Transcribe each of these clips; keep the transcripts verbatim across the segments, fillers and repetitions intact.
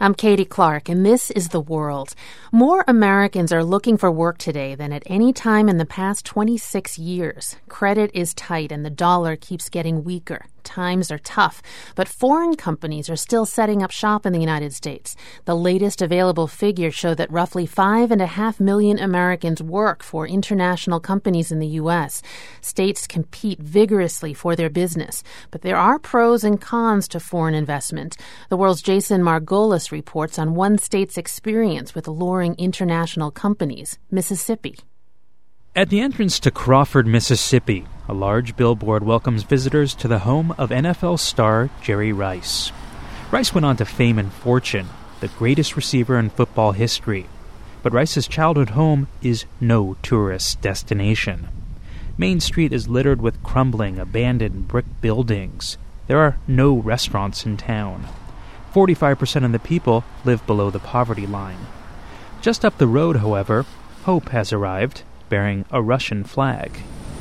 I'm Katie Clark, and this is The World. More Americans are looking for work today than at any time in the past twenty-six years. Credit is tight, and the dollar keeps getting weaker. Times are tough, but foreign companies are still setting up shop in the United States. The latest available figures show that roughly five and a half million Americans work for international companies in the U S. States compete vigorously for their business, but there are pros and cons to foreign investment. The World's Jason Margolis reports on one state's experience with alluring international companies, Mississippi. At the entrance to Crawford, Mississippi, a large billboard welcomes visitors to the home of N F L star Jerry Rice. Rice went on to fame and fortune, the greatest receiver in football history. But Rice's childhood home is no tourist destination. Main Street is littered with crumbling, abandoned brick buildings. There are no restaurants in town. forty-five percent of the people live below the poverty line. Just up the road, however, hope has arrived, bearing a Russian flag.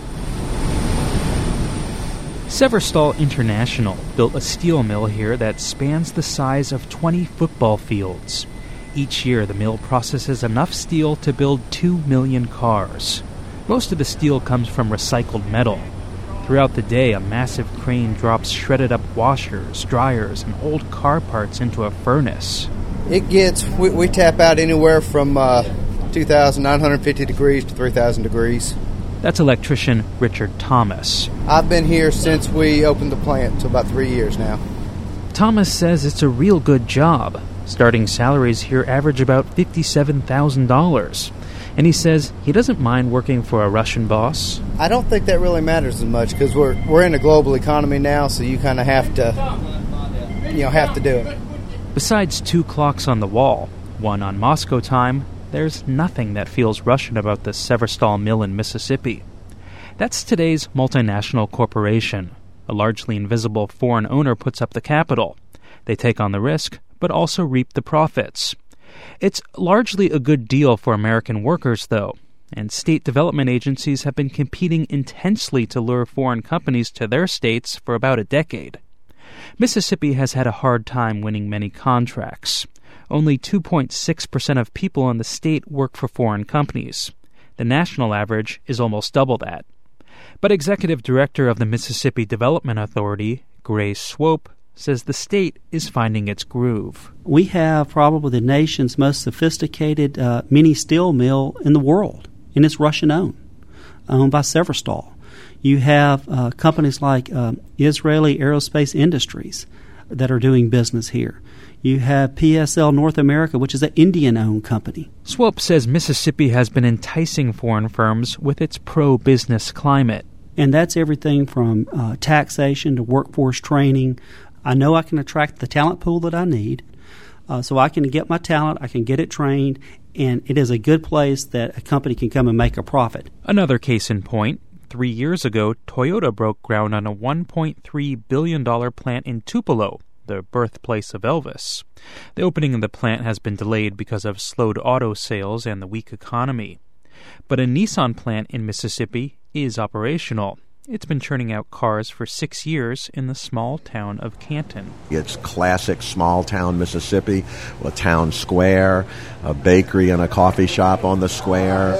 Severstal International built a steel mill here that spans the size of twenty football fields. Each year, the mill processes enough steel to build two million cars. Most of the steel comes from recycled metal. Throughout the day, a massive crane drops shredded-up washers, dryers, and old car parts into a furnace. It gets, we, we tap out anywhere from uh, two thousand nine hundred fifty degrees to three thousand degrees. That's electrician Richard Thomas. I've been here since we opened the plant, so about three years now. Thomas says it's a real good job. Starting salaries here average about fifty-seven thousand dollars. And he says he doesn't mind working for a Russian boss. I don't think that really matters as much because we're we're in a global economy now, so you kind of have to, you know, have to do it. Besides two clocks on the wall, one on Moscow time, there's nothing that feels Russian about the Severstal mill in Mississippi. That's today's multinational corporation. A largely invisible foreign owner puts up the capital. They take on the risk, but also reap the profits. It's largely a good deal for American workers, though, and state development agencies have been competing intensely to lure foreign companies to their states for about a decade. Mississippi has had a hard time winning many contracts. Only two point six percent of people in the state work for foreign companies. The national average is almost double that. But Executive Director of the Mississippi Development Authority, Grace Swope, says the state is finding its groove. We have probably the nation's most sophisticated uh, mini steel mill in the world, and it's Russian-owned, owned by Severstal. You have uh, companies like uh, Israeli Aerospace Industries that are doing business here. You have P S L North America, which is an Indian-owned company. Swope says Mississippi has been enticing foreign firms with its pro-business climate. And that's everything from uh, taxation to workforce training. I know I can attract the talent pool that I need, uh, so I can get my talent, I can get it trained, and it is a good place that a company can come and make a profit. Another case in point. Three years ago, Toyota broke ground on a one point three billion dollars plant in Tupelo, the birthplace of Elvis. The opening of the plant has been delayed because of slowed auto sales and the weak economy. But a Nissan plant in Mississippi is operational. It's been churning out cars for six years in the small town of Canton. It's classic small-town Mississippi, a town square, a bakery and a coffee shop on the square.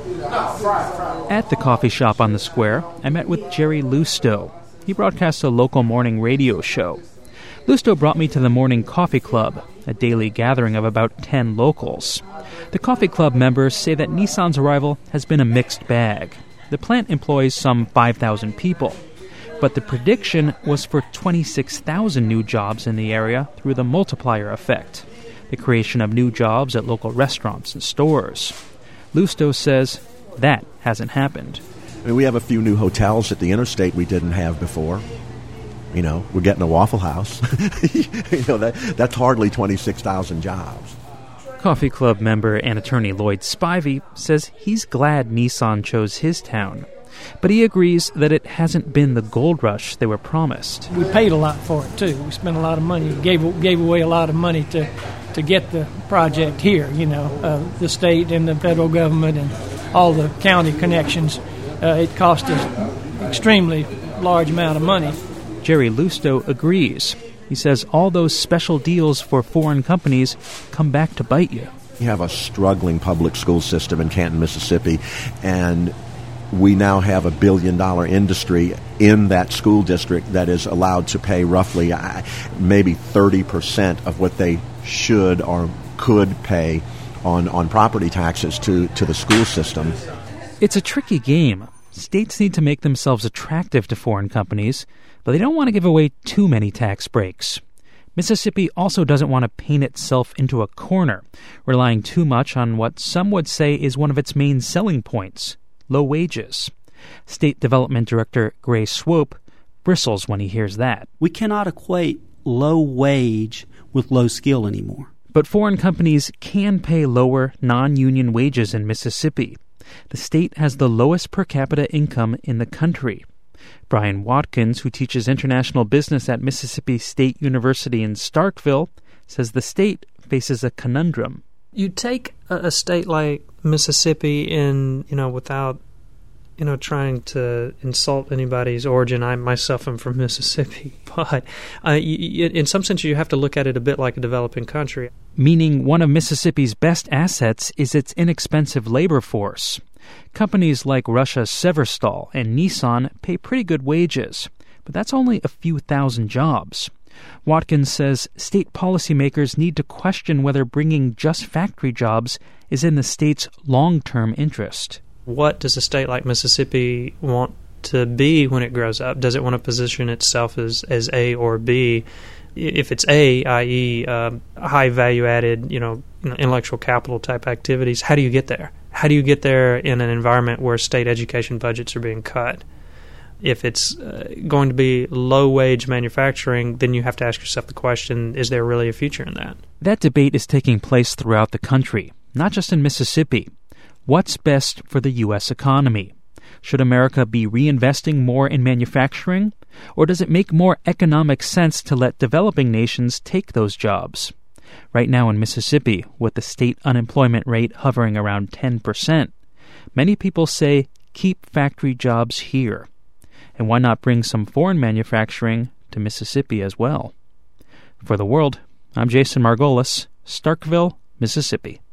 At the coffee shop on the square, I met with Jerry Lusto. He broadcasts a local morning radio show. Lusto brought me to the Morning Coffee Club, a daily gathering of about ten locals. The coffee club members say that Nissan's arrival has been a mixed bag. The plant employs some five thousand people, but the prediction was for twenty-six thousand new jobs in the area through the multiplier effect, the creation of new jobs at local restaurants and stores. Lusto says that hasn't happened. I mean, we have a few new hotels at the interstate we didn't have before. You know, we're getting a Waffle House. you know, that that's hardly twenty-six thousand jobs. Coffee Club member and attorney Lloyd Spivey says he's glad Nissan chose his town, but he agrees that it hasn't been the gold rush they were promised. We paid a lot for it, too. We spent a lot of money, gave gave away a lot of money to, to get the project here, you know, uh, the state and the federal government and all the county connections. Uh, it cost us extremely large amount of money. Jerry Lusto agrees. He says all those special deals for foreign companies come back to bite you. You have a struggling public school system in Canton, Mississippi, and we now have a billion-dollar industry in that school district that is allowed to pay roughly uh, maybe thirty percent of what they should or could pay on, on property taxes to, to the school system. It's a tricky game. States need to make themselves attractive to foreign companies, but they don't want to give away too many tax breaks. Mississippi also doesn't want to paint itself into a corner, relying too much on what some would say is one of its main selling points, low wages. State Development Director Gray Swope bristles when he hears that. We cannot equate low wage with low skill anymore. But foreign companies can pay lower non-union wages in Mississippi. The state has the lowest per capita income in the country. Brian Watkins, who teaches international business at Mississippi State University in Starkville, says the state faces a conundrum. You take a, a state like Mississippi in, you know, without, you know, trying to insult anybody's origin. I myself am from Mississippi, but uh, you, in some sense you have to look at it a bit like a developing country. Meaning one of Mississippi's best assets is its inexpensive labor force. Companies like Russia's Severstal and Nissan pay pretty good wages, but that's only a few thousand jobs. Watkins says state policymakers need to question whether bringing just factory jobs is in the state's long-term interest. What does a state like Mississippi want to be when it grows up? Does it want to position itself as, as A or B? If it's A, that is, uh, high value-added, you know, intellectual capital type activities, how do you get there? How do you get there in an environment where state education budgets are being cut? If it's uh, going to be low-wage manufacturing, then you have to ask yourself the question, is there really a future in that? That debate is taking place throughout the country, not just in Mississippi. What's best for the U S economy? Should America be reinvesting more in manufacturing? Or does it make more economic sense to let developing nations take those jobs? Right now in Mississippi, with the state unemployment rate hovering around ten percent, many people say keep factory jobs here. And why not bring some foreign manufacturing to Mississippi as well? For The World, I'm Jason Margolis, Starkville, Mississippi.